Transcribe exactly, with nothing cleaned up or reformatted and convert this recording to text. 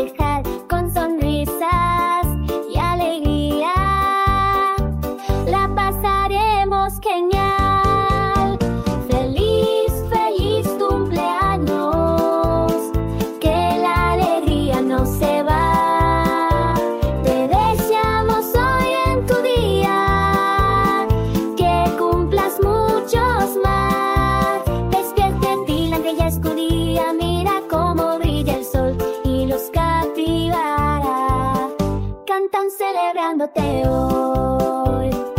festejar con sonrisas y alegría. La pasaremos genial. Feliz, feliz cumpleaños. Que la alegría no se va. Te deseamos hoy en tu día que cumplas muchos más. Despierta en ti la bella escudilla, mira cómo brilla el sol y los capibaras cantan celebrándote hoy.